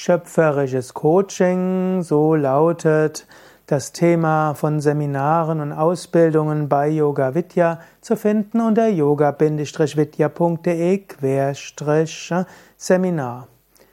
Schöpferisches Coaching, so lautet das Thema von Seminaren und Ausbildungen bei Yoga Vidya, zu finden unter yoga-vidya.de/Seminar.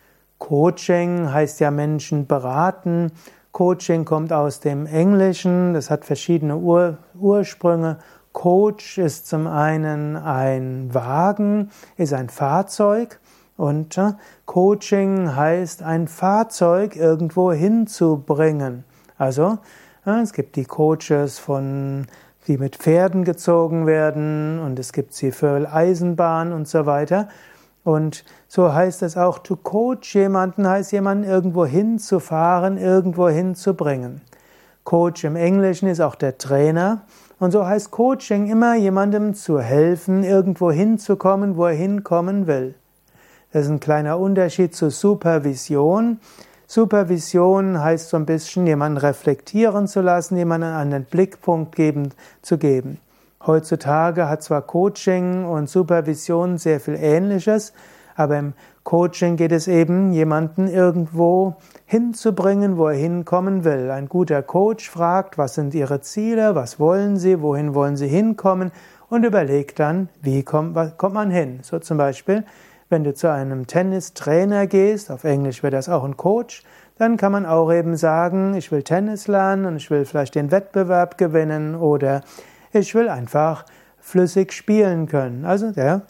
Coaching heißt ja Menschen beraten. Coaching kommt aus dem Englischen, das hat verschiedene Ursprünge. Coach ist zum einen ein Wagen, ist ein Fahrzeug. Und Coaching heißt, ein Fahrzeug irgendwo hinzubringen. Also, es gibt die Coaches die mit Pferden gezogen werden, und es gibt sie für Eisenbahn und so weiter. Und so heißt es auch, to coach jemanden heißt, jemanden irgendwo hinzufahren, irgendwo hinzubringen. Coach im Englischen ist auch der Trainer. Und so heißt Coaching immer, jemandem zu helfen, irgendwo hinzukommen, wo er hinkommen will. Das ist ein kleiner Unterschied zu Supervision. Supervision heißt so ein bisschen, jemanden reflektieren zu lassen, jemanden einen anderen Blickpunkt zu geben. Heutzutage hat zwar Coaching und Supervision sehr viel Ähnliches, aber im Coaching geht es eben, jemanden irgendwo hinzubringen, wo er hinkommen will. Ein guter Coach fragt, was sind Ihre Ziele, was wollen Sie, wohin wollen Sie hinkommen, und überlegt dann, wie kommt man hin. So zum Beispiel, wenn du zu einem Tennistrainer gehst, auf Englisch wäre das auch ein Coach, dann kann man auch eben sagen, ich will Tennis lernen und ich will vielleicht den Wettbewerb gewinnen oder ich will einfach flüssig spielen können. Also der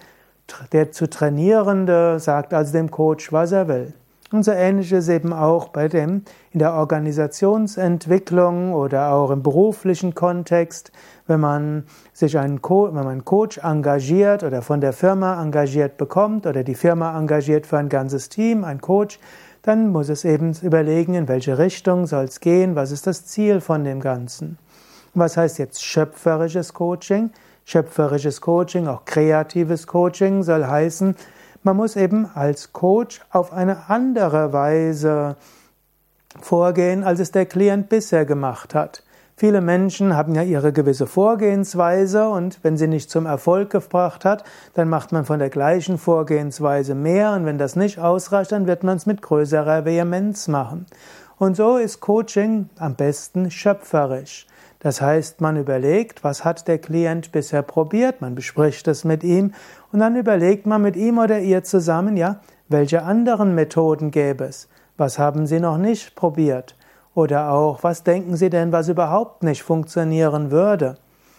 zu Trainierende sagt also dem Coach, was er will. Und so ähnlich ist eben auch in der Organisationsentwicklung oder auch im beruflichen Kontext, wenn man einen Coach engagiert oder von der Firma engagiert bekommt oder die Firma engagiert für ein ganzes Team einen Coach, dann muss es eben überlegen, in welche Richtung soll es gehen, was ist das Ziel von dem Ganzen. Und was heißt jetzt schöpferisches Coaching? Schöpferisches Coaching, auch kreatives Coaching, soll heißen, man muss eben als Coach auf eine andere Weise vorgehen, als es der Klient bisher gemacht hat. Viele Menschen haben ja ihre gewisse Vorgehensweise, und wenn sie nicht zum Erfolg gebracht hat, dann macht man von der gleichen Vorgehensweise mehr, und wenn das nicht ausreicht, dann wird man es mit größerer Vehemenz machen. Und so ist Coaching am besten schöpferisch. Das heißt, man überlegt, was hat der Klient bisher probiert, man bespricht es mit ihm und dann überlegt man mit ihm oder ihr zusammen, welche anderen Methoden gäbe es? Was haben Sie noch nicht probiert? Oder auch, was denken Sie denn, was überhaupt nicht funktionieren würde?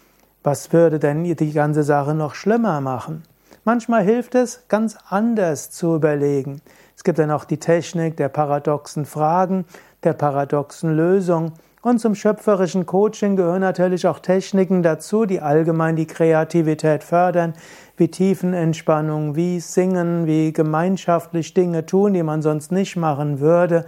Was würde denn die ganze Sache noch schlimmer machen? Manchmal hilft es, ganz anders zu überlegen. Es gibt dann auch die Technik der paradoxen Fragen, der paradoxen Lösung. Und zum schöpferischen Coaching gehören natürlich auch Techniken dazu, die allgemein die Kreativität fördern, wie Tiefenentspannung, wie Singen, wie gemeinschaftlich Dinge tun, die man sonst nicht machen würde.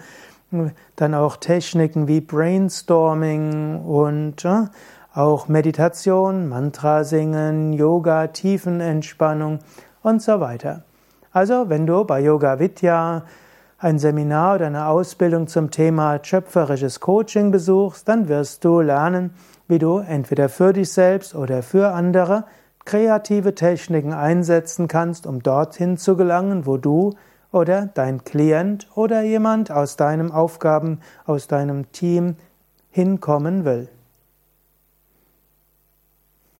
Dann auch Techniken wie Brainstorming und auch Meditation, Mantra singen, Yoga, Tiefenentspannung und so weiter. Also, wenn du bei Yoga Vidya ein Seminar oder eine Ausbildung zum Thema schöpferisches Coaching besuchst, dann wirst du lernen, wie du entweder für dich selbst oder für andere kreative Techniken einsetzen kannst, um dorthin zu gelangen, wo du oder dein Klient oder jemand aus deinem Team hinkommen will.